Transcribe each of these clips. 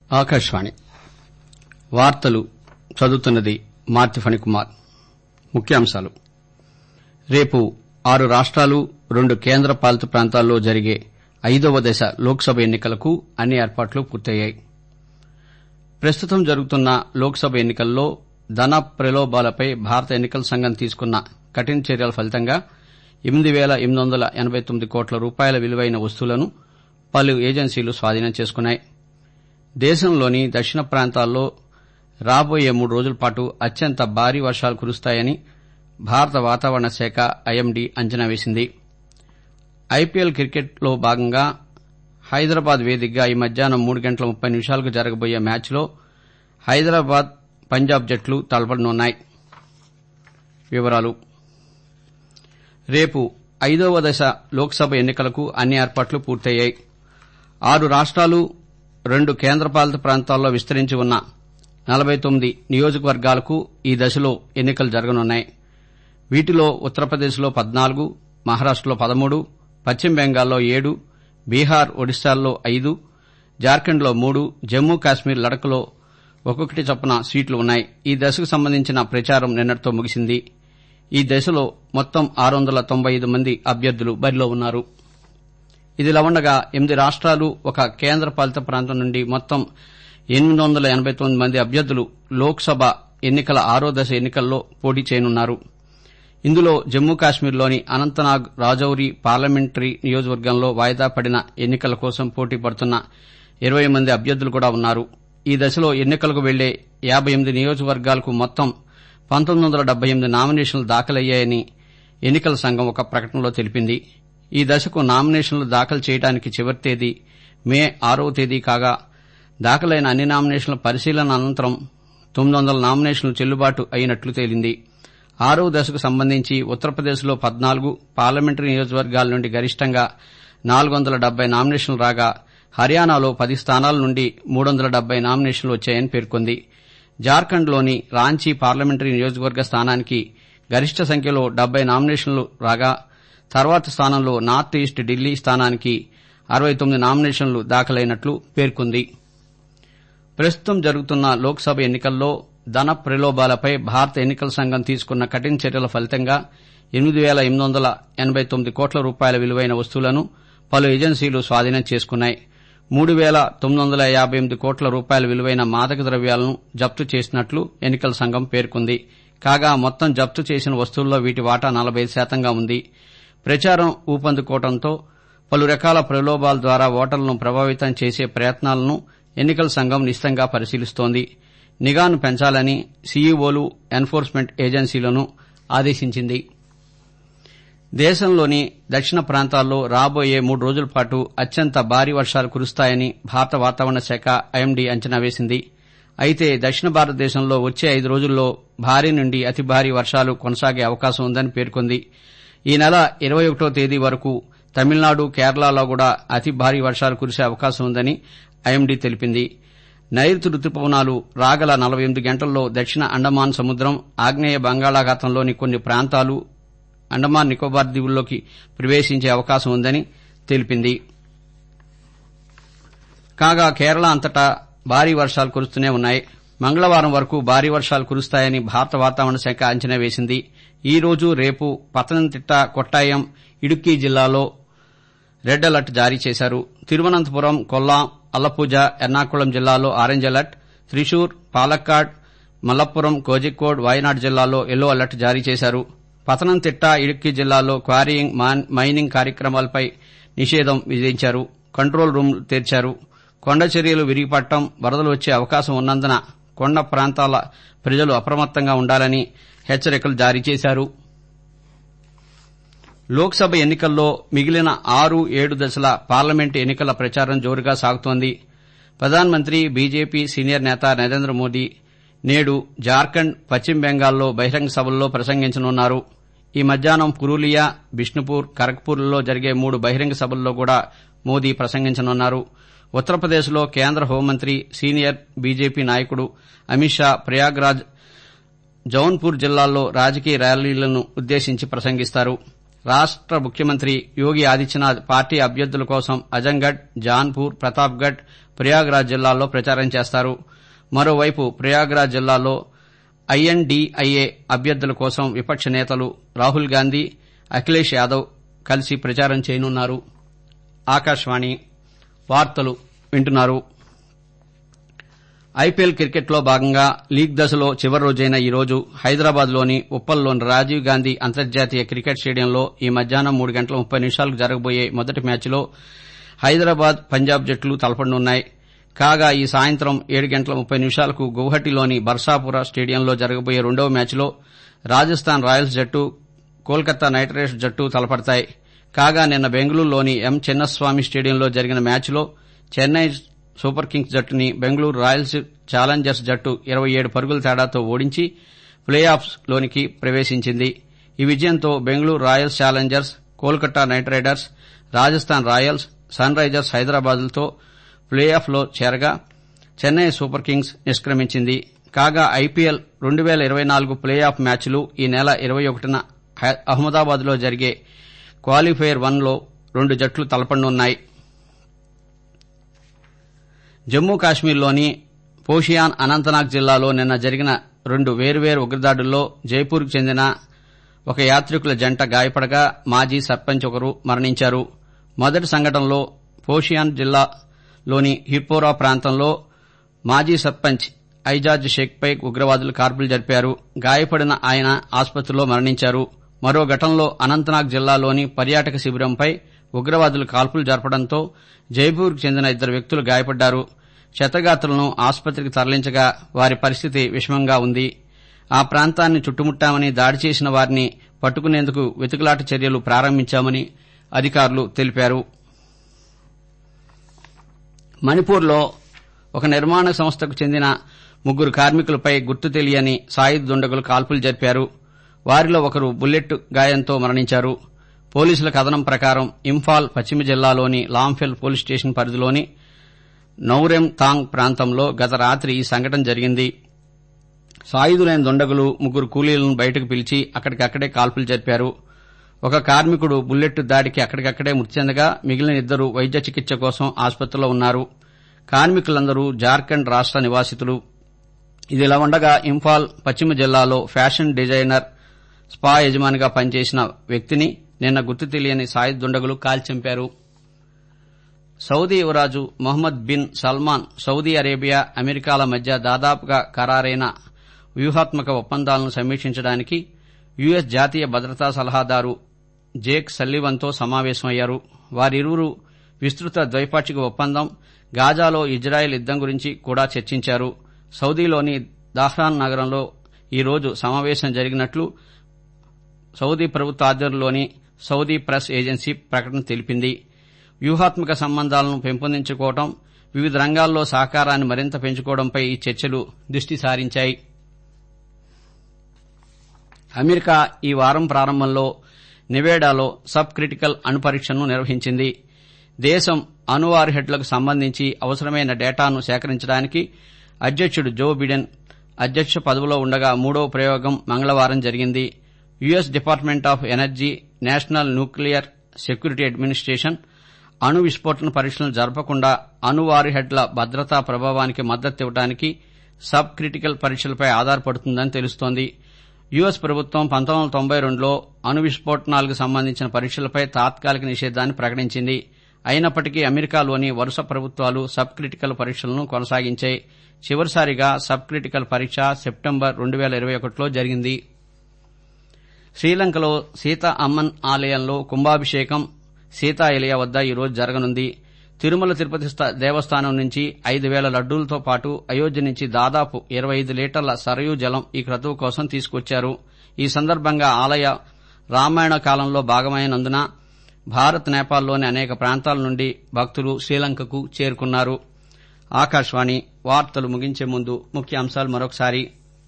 ఆకాశవాణి వార్తలు చదువుతున్నది మార్తి ఫణికుమార్. ముఖ్యాంశాలు. రేపు 6 రాష్టాలు 2 కేంద్ర పాలిత ప్రాంతాల్లో జరిగే 5వ దశ లోక్సభ ఎన్నికలకు అన్ని ఏర్పాట్లు పూర్తయ్యాయి. ప్రస్తుతం జరుగుతున్న లోక్సభ ఎన్నికల్లో ధన ప్రలోభాలపై భారత ఎన్నికల సంఘం తీసుకున్న కఠిన చర్యల ఫలితంగా 8,889 కోట్ల రూపాయల విలువైన వస్తువులను పలు ఏజెన్సీలు స్వాధీనం చేసుకున్నాయి. దేశంలోని దక్షిణ ప్రాంతాల్లో రాబోయే 3 రోజుల పాటు అత్యంత భారీ వర్షాలు కురుస్తాయని భారత వాతావరణ శాఖ ఐఎండీ అంచనా వేసింది. ఐపీఎల్ క్రికెట్లో భాగంగా హైదరాబాద్ వేదికగా ఈ మధ్యాహ్నం 3:30 జరగబోయే మ్యాచ్లో హైదరాబాద్ పంజాబ్ జట్లు తలపడనున్నాయి. వివరాలు. రేపు 5వ దశ లోక్సభ ఎన్నికలకు అన్ని ఏర్పాట్లు పూర్తయ్యాయి. 6 రాష్టాలు 2 కేంద్రపాలిత ప్రాంతాల్లో విస్తరించి ఉన్న 49 నియోజకవర్గాలకు ఈ దశలో ఎన్నికలు జరగనున్నాయి. వీటిలో ఉత్తరప్రదేశ్లో 14, మహారాష్టలో 13, పశ్చిమ బెంగాల్లో 7, బీహార్, ఒడిశాల్లో 5, జార్ఖండ్లో 3, జమ్మూ కాశ్మీర్, లడఖ్లో ఒక్కొక్కటి చొప్పున సీట్లు ఉన్నాయి. ఈ దశకు సంబంధించిన ప్రచారం నిన్నటితో ముగిసింది. ఈ దశలో మొత్తం 695 మంది అభ్యర్థులు బరిలో ఉన్నారు. ఇదిలా ఉండగా 8 రాష్టాలు 1 కేంద్ర పాలిత ప్రాంతం నుండి మొత్తం 889 మంది అభ్యర్థులు లోక్సభ ఎన్నికల 6వ దశ ఎన్నికల్లో పోటీ చేయనున్నారు. ఇందులో జమ్మూ కాశ్మీర్లోని అనంతనాగ్, రాజౌరి పార్లమెంటరీ నియోజకవర్గంలో వాయిదా పడిన ఎన్నికల కోసం పోటీ పడుతున్న 20 మంది అభ్యర్థులు కూడా ఉన్నారు. ఈ దశలో ఎన్నికలకు వెళ్లే 58 నియోజకవర్గాలకు మొత్తం 1978 నామినేషన్లు దాఖలయ్యాయని ఎన్నికల సంఘం ఒక ప్రకటనలో తెలిపింది. ఈ దశకు నామినేషన్లు దాఖలు చేయడానికి చివరి తేదీ మే 6వ తేదీ కాగా దాఖలైన అన్ని నామినేషన్ల పరిశీలన అనంతరం 900 నామినేషన్లు చెల్లుబాటు అయినట్లు తేలింది. 6వ దశకు సంబంధించి ఉత్తరప్రదేశ్లో 14 పార్లమెంటరీ నియోజకవర్గాల నుండి గరిష్టంగా 470 నామినేషన్లు రాగా హర్యానాలో 10 స్థానాల నుండి 370 నామినేషన్లు వచ్చాయని పేర్కొంది. జార్ఖండ్లోని రాంచీ పార్లమెంటరీ నియోజకవర్గ స్థానానికి గరిష్ట సంఖ్యలో 70 నామినేషన్లు రాగా తర్వాతి స్థానంలో నార్త్ ఈస్ట్ ఢిల్లీ స్థానానికి 69 నామినేషన్లు దాఖలైనట్లు పేర్కొంది. ప్రస్తుతం జరుగుతున్న లోక్సభ ఎన్నికల్లో ధన ప్రలోభాలపై భారత ఎన్నికల సంఘం తీసుకున్న కఠిన చర్యల ఫలితంగా 8,889 కోట్ల రూపాయల విలువైన వస్తువులను పలు ఏజెన్సీలు స్వాధీనం చేసుకున్నాయి. 3,958 కోట్ల రూపాయల విలువైన మాదక ద్రవ్యాలను జప్తు చేసినట్లు ఎన్నికల సంఘం పేర్కొంది. కాగా మొత్తం జప్తు చేసిన వస్తువుల్లో వీటి వాటా 45% ఉంది. ప్రచారం ఊపందుకోవడంతో పలు రకాల ప్రలోభాల ద్వారా ఓటర్లను ప్రభావితం చేసే ప్రయత్నాలను ఎన్నికల సంఘం నిశితంగా పరిశీలిస్తోంది. నిఘాను పెంచాలని సీఈఓలు, ఎన్ఫోర్స్మెంట్ ఏజెన్సీలను ఆదేశించింది. దేశంలోని దక్షిణ ప్రాంతాల్లో రాబోయే 3 రోజుల పాటు అత్యంత భారీ వర్షాలు కురుస్తాయని భారత వాతావరణ శాఖ ఐఎండీ అంచనా వేసింది. అయితే దక్షిణ భారతదేశంలో వచ్చే 5 రోజుల్లో భారీ నుండి అతి భారీ వర్షాలు కొనసాగే అవకాశం ఉందని పేర్కొంది. ఈ నెల 21వ తేదీ వరకు తమిళనాడు, కేరళలో కూడా అతి భారీ వర్షాలు కురిసే అవకాశం ఉందని ఐఎండీ తెలిపింది. నైరుతి రుతుపవనాలు రాగల 48 గంటల్లో దక్షిణ అండమాన్ సముద్రం, ఆగ్నేయ బంగాళాఖాతంలోని కొన్ని ప్రాంతాలు, అండమాన్ నికోబార్ దీవుల్లోకి ప్రవేశించే అవకాశం ఉందని తెలిపింది. కాగా కేరళ అంతటా భారీ వర్షాలు కురుస్తూనే ఉన్నాయి. మంగళవారం వరకు భారీ వర్షాలు కురుస్తాయని భారత వాతావరణ శాఖ అంచనా వేసింది. ఈ రోజు, రేపు పతనంతిట్ట, కొట్టాయం, ఇడుక్కి జిల్లాలో రెడ్ అలర్ట్ జారీ చేశారు. తిరువనంతపురం, కొల్లాం, అల్లపూజ, ఎర్నాకుళం జిల్లాలో ఆరెంజ్ అలర్ట్, త్రిశూర్, పాలక్కాడ్, మలప్పురం, కోజికోడ్, వయనాడ్ జిల్లాలో ఎల్లో అలర్ట్ జారీ చేశారు. పతనంతిట్ట, ఇడుక్కి జిల్లాలో క్వారీయింగ్, మైనింగ్ కార్యక్రమాలపై నిషేధం విధించారు. కంట్రోల్ రూమ్లు తెరిచారు. కొండ చర్యలు విరిగిపడటం, వరదలు వచ్చే అవకాశం ఉన్నందున కొండ ప్రాంతాల ప్రజలు అప్రమత్తంగా ఉండాలని హెచ్చరికలు జారీ చేశారు. లోక్సభ ఎన్నికల్లో మిగిలిన 6, 7 దశల పార్లమెంటు ఎన్నికల ప్రచారం జోరుగా సాగుతోంది. ప్రధానమంత్రి, బీజేపీ సీనియర్ నేత నరేంద్ర మోదీ నేడు జార్ఖండ్, పశ్చిమ బెంగాల్లో బహిరంగ సభల్లో ప్రసంగించనున్నారు. ఈ మధ్యాహ్నం పురూలియా, బిష్ణుపూర్, ఖరగ్పూర్లలో జరిగే 3 బహిరంగ సభల్లో కూడా మోదీ ప్రసంగించనున్నారు. ఉత్తరప్రదేశ్లో కేంద్ర హోంమంత్రి, సీనియర్ బీజేపీ నాయకుడు అమిత్ షా ప్రయాగ్రాజ్, జౌన్పూర్ జిల్లాల్లో రాజకీయ ర్యాలీలను ఉద్దేశించి ప్రసంగిస్తారు. రాష్ట ముఖ్యమంత్రి యోగి ఆదిత్యనాథ్ పార్టీ అభ్యర్థుల కోసం అజంగఢ్, జాన్పూర్, ప్రతాప్గఢ్, ప్రయాగ్రాజ్ జిల్లాల్లో ప్రచారం చేస్తారు. మరోవైపు ప్రయాగ్రాజ్ జిల్లాలో ఐఎన్డీఐఏ అభ్యర్థుల కోసం విపక్ష నేతలు రాహుల్ గాంధీ, అఖిలేష్ యాదవ్ కలిసి ప్రచారం చేయనున్నారు. ఆకాశవాణి వార్తలు వింటున్నారు. ఐపీఎల్ క్రికెట్లో భాగంగా లీగ్ దశలో చివరి రోజైన ఈ రోజు హైదరాబాద్లోని ఉప్పల్లోని రాజీవ్ గాంధీ అంతర్జాతీయ క్రికెట్ స్టేడియంలో ఈ మధ్యాహ్నం 3:30 జరగబోయే మొదటి మ్యాచ్లో హైదరాబాద్, పంజాబ్ జట్లు తలపడనున్నాయి. కాగా ఈ సాయంత్రం 7:30 గౌహటిలోని బర్సాపుర స్టేడియంలో జరగబోయే రెండవ మ్యాచ్లో రాజస్థాన్ రాయల్స్ జట్టు, కోల్కతా నైట్ రైడర్స్ జట్టు తలపడతాయి. కాగా నిన్న బెంగళూరులోని ఎం చిన్నస్వామి స్టేడియంలో జరిగిన మ్యాచ్లో చెన్నై సూపర్ కింగ్స్ జట్టుని బెంగళూరు రాయల్స్ ఛాలెంజర్స్ జట్టు 27 పరుగుల తేడాతో ఓడించి ప్లే ఆఫ్స్ లోనికి ప్రవేశించింది. ఈ విజయంతో Bengaluru Royals Challengers, Kolkata Knight Riders, Rajasthan Royals, Sunrisers హైదరాబాద్లతో ప్లే ఆఫ్ లో చేరగా చెన్నై సూపర్ కింగ్స్ నిష్క్రమించింది. కాగా ఐపీఎల్ 2024 ప్లే ఆఫ్ మ్యాచ్లు ఈ నెల 21న అహ్మదాబాద్లో జరిగే క్వాలిఫైయర్ 1లో 2 జట్లు తలపడనున్నాయి. జమ్మూ కాశ్మీర్లోని పోషియాన్ అనంతనాగ్ జిల్లాలో నిన్న జరిగిన 2 వేర్వేరు ఉగ్రదాడుల్లో జైపూర్కు చెందిన ఒక యాత్రికుల జంట గాయపడగా మాజీ సర్పంచ్ ఒకరు మరణించారు. మొదటి సంఘటనలో పోషియాన్ జిల్లాలోని హిర్పోరా ప్రాంతంలో మాజీ సర్పంచ్ ఐజాజ్ షేక్పై ఉగ్రవాదులు కాల్పులు జరిపారు. గాయపడిన ఆయన ఆసుపత్రిలో మరణించారు. మరో ఘటనలో అనంతనాగ్ జిల్లాలోని పర్యాటక శిబిరంపై ఉగ్రవాదులు కాల్పులు జరపడంతో జైపూర్కు చెందిన 2 వ్యక్తులు గాయపడ్డారు. క్షతగాత్రులను ఆసుపత్రికి తరలించగా వారి పరిస్థితి విషమంగా ఉంది. ఆ ప్రాంతాన్ని చుట్టుముట్టామని, దాడి చేసిన వారిని పట్టుకునేందుకు వెతుకులాట చర్యలు ప్రారంభించామని అధికారులు తెలిపారు. మణిపూర్లో ఒక నిర్మాణ సంస్థకు చెందిన 3 కార్మికులపై గుర్తు తెలియని సాయుధ దుండగులు కాల్పులు జరిపారు. వారిలో ఒకరు బుల్లెట్ గాయంతో మరణించారు. పోలీసుల కథనం ప్రకారం ఇంఫాల్ పశ్చిమ జిల్లాలోని లాంఫెల్ పోలీస్ స్టేషన్ పరిధిలోని నౌరెమ్ తాంగ్ ప్రాంతంలో గత రాత్రి ఈ సంఘటన జరిగింది. సాయుధులైన దుండగులు 3 కూలీలను బయటకు పిలిచి అక్కడికక్కడే కాల్పులు జరిపారు. ఒక కార్మికుడు బుల్లెట్ దాడికి అక్కడికక్కడే మృతి చెందగా మిగిలిన 2 వైద్య చికిత్స కోసం ఆసుపత్రిలో ఉన్నారు. కార్మికులందరూ జార్ఖండ్ రాష్ట నివాసితులు. ఇదిలా ఉండగా ఇంఫాల్ పశ్చిమ జిల్లాలో ఫ్యాషన్ డిజైనర్, స్పా యజమానిగా పనిచేసిన వ్యక్తిని నిన్న గుర్తు తెలియని సాయుధ దుండగులు కాల్చంపారు. సౌదీ యువరాజు Mohammed bin Salman Saudi Arabia, అమెరికాల మధ్య దాదాపుగా ఖరారైన వ్యూహాత్మక ఒప్పందాలను సమీక్షించడానికి యుఎస్ జాతీయ భద్రతా సలహాదారు జేక్ సల్లివన్తో సమావేశమయ్యారు. వారిరువురు విస్తృత ద్వైపాక్షిక ఒప్పందం, గాజాలో ఇజ్రాయెల్ యుద్దం గురించి కూడా చర్చించారు. సౌదీలోని దాహ్రాన్ నగరంలో ఈ రోజు సమావేశం జరిగినట్లు సౌదీ ప్రభుత్వ ఆధ్వర్యంలోని సౌదీ ప్రెస్ ఏజెన్సీ ప్రకటన తెలిపింది. వ్యూహాత్మక సంబంధాలను పెంపొందించుకోవడం, వివిధ రంగాల్లో సహకారాన్ని మరింత పెంచుకోవడంపై ఈ చర్చలు దృష్టి సారించాయి. అమెరికా ఈ వారం ప్రారంభంలో నెవేడాలో సబ్ క్రిటికల్ అణు పరీక్షను నిర్వహించింది. దేశం అణు వార్హెడ్లకు సంబంధించి అవసరమైన డేటాను సేకరించడానికి అధ్యక్షుడు జో బిడెన్ అధ్యక్ష పదవిలో ఉండగా 3వ ప్రయోగం మంగళవారం జరిగింది. US Department of Energy, National Nuclear Security Administration అణు విస్ఫోటన పరీక్షలను జరపకుండా అణు వార్హెడ్ల భద్రతా ప్రభావానికి మద్దతివ్వడానికి సబ్ క్రిటికల్ పరీక్షలపై ఆధారపడుతుందని తెలుస్తోంది. యుఎస్ ప్రభుత్వం 1992లో అణు విస్ఫోటనాలకు సంబంధించిన పరీక్షలపై తాత్కాలిక నిషేధాన్ని ప్రకటించింది. అయినప్పటికీ అమెరికాలోని వరుస ప్రభుత్వాలు సబ్ క్రిటికల్ పరీక్షలను కొనసాగించాయి. చివరిసారిగా సబ్ క్రిటికల్ పరీక్ష సెప్టెంబర్ 2021లో జరిగింది. శ్రీలంకలో సీతా అమ్మన్ ఆలయంలో కుంభాభిషేకం సీతా ఎలియా వద్ద ఈ రోజు జరగనుంది. తిరుమల తిరుపతి దేవస్థానం నుంచి 5,000 లడ్డూలతో పాటు అయోధ్య నుంచి దాదాపు 25 లీటర్ల సరయూ జలం ఈ క్రతువు కోసం తీసుకొచ్చారు. ఈ సందర్భంగా ఆలయ రామాయణ కాలంలో భాగమైనందున భారత్, నేపాల్లోని అనేక ప్రాంతాల నుండి భక్తులు శ్రీలంకకు చేరుకున్నారు. ఆకాశవాణి వార్తలు ముగించే ముందు ముఖ్యాంశాలు మరొకసారి.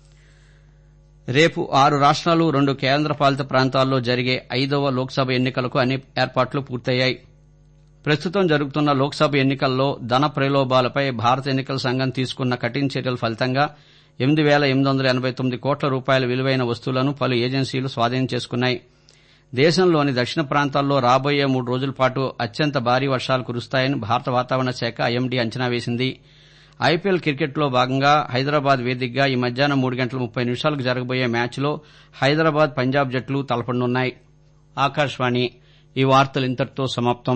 రేపు 6 రాష్ట్రాలు, 2 కేంద్రపాలిత ప్రాంతాల్లో జరిగే 5వ లోక్సభ ఎన్నికలకు అన్ని ఏర్పాట్లు పూర్తయ్యాయి. ప్రస్తుతం జరుగుతున్న లోక్సభ ఎన్నికల్లో ధన ప్రలోభాలపై భారత ఎన్నికల సంఘం తీసుకున్న కఠిన చర్యల ఫలితంగా 8,889 కోట్ల రూపాయల విలువైన వస్తువులను పలు ఏజెన్సీలు స్వాధీనం చేసుకున్నాయి. దేశంలోని దక్షిణ ప్రాంతాల్లో రాబోయే 3 రోజుల పాటు అత్యంత భారీ వర్షాలు కురుస్తాయని భారత వాతావరణ శాఖ ఐఎండీ అంచనా వేసింది. ఐపీఎల్ క్రికెట్లో భాగంగా హైదరాబాద్ వేదికగా ఈ మధ్యాహ్నం 3:30 జరగబోయే మ్యాచ్లో హైదరాబాద్ పంజాబ్ జట్లు తలపడనున్నాయి. ఆకాశవాణి ఈ వార్తలు ఇంతటితో సమాప్తం.